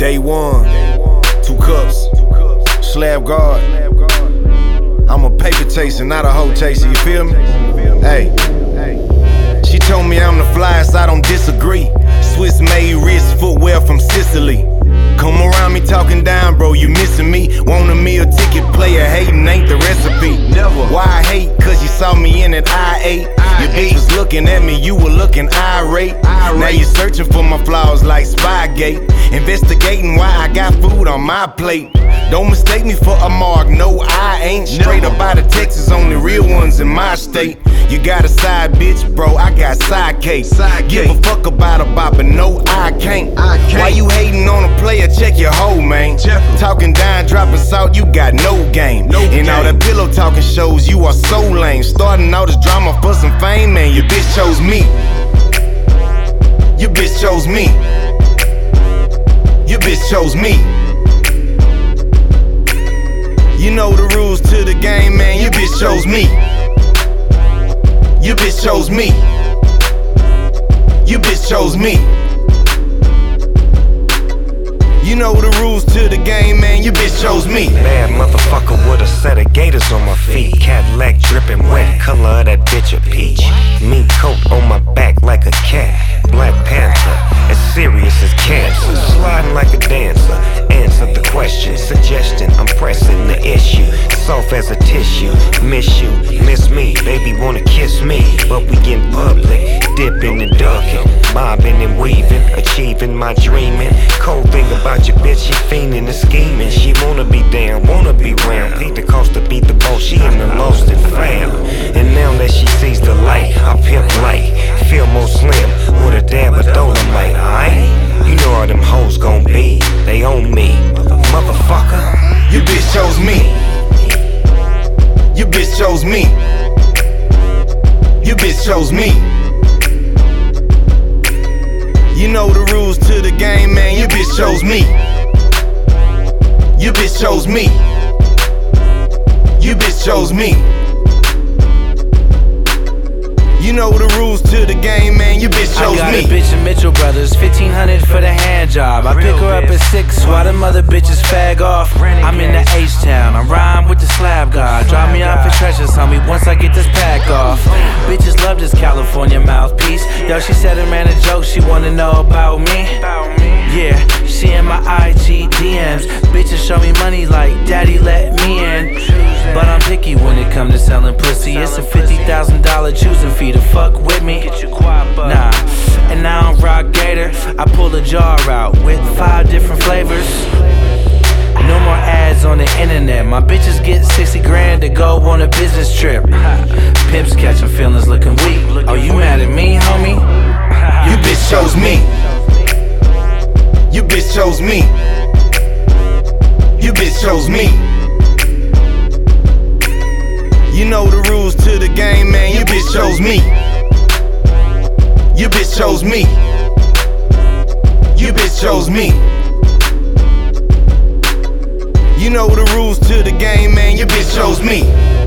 Day one, 2 cups, slab guard. I'm a paper chaser, not a hoe chaser, you feel me? Hey, she told me I'm the flyest, I don't disagree. Swiss made wrist footwear from Sicily. Come around me talking down, bro, you missing me. Want a meal ticket, player hating ain't the recipe. Never. Why I hate? Cause you saw me in it, I ate. Your bitch was looking at me, you were looking irate. Now you searching for my flaws like Spygate. Investigating why I got food on my plate. Don't mistake me for a mark, no I ain't. Straight up out of Texas, only real ones in my state. You got a side bitch, bro, I got side cake. Give a fuck about a bop, but no I can't. Why you hating on a player, check your hoe, man. Talking down, dropping salt, you got no game. And all that pillow talking shows, you are so lame. Starting all this drama for some fame, man, your bitch chose me. Your bitch chose me. Your bitch chose me. You know the rules to the game, man, your bitch chose me. Your bitch chose me. Your bitch chose me. You know the rules to the game, man, your bitch chose me. Bad motherfucker with a set of gators on my feet. Cadillac dripping wet, color of that bitch a peach. Mink coat on my back like a cat. Black Panther, as serious as cancer. Sliding like a dancer, answer the question. Suggestion, I'm pressing the issue. Soft as a tissue, miss you, miss me. Baby wanna kiss me, but we get public. Dipping and ducking, bobbing and weaving. Achieving my dreaming. Cold thing about your bitch, she fiending and scheming. She wanna be down, wanna be round. Paid the cost to beat the boss, she in the lost and found. And now that she sees the light, I pimp light. Feel more slim with a dab of Dolomite, alright? You know how them hoes gon' be, they own me, motherfucker. Your bitch chose me. Your bitch chose me. Your bitch chose me. You know the rules to the game, man, your bitch chose me. Your bitch chose me. Your bitch chose me. You know the rules to the game, man, your bitch chose me. I got a bitch in Mitchell Brothers, 1500 for the hand job. I pick her up at 6 while them other bitches fag off. I'm in the H-Town, I rhyme with the slab god. Drop me off at Treasure, homie, once I get this pack off. Bitches love this California mouthpiece. Yo, she said it ran a joke, she wanna know about me. Yeah, she in my IG DMs. Bitches show me money like daddy let me in. But I'm picky when it comes to selling pussy. It's a $50,000 choosing fee to fuck with me. Nah, and I don't rock Gator. I pull a jar out with 5 different flavors. No more ads on the internet. My bitches get 60 grand to go on a business trip. Pimps catching feelings looking weak. Oh, you mad at me, homie? Your bitch chose me. Your bitch chose me. Your bitch chose me. You know the rules to the game, man, your bitch chose me. Your bitch chose me. Your bitch chose me. You know the rules to the game, man, your bitch chose me.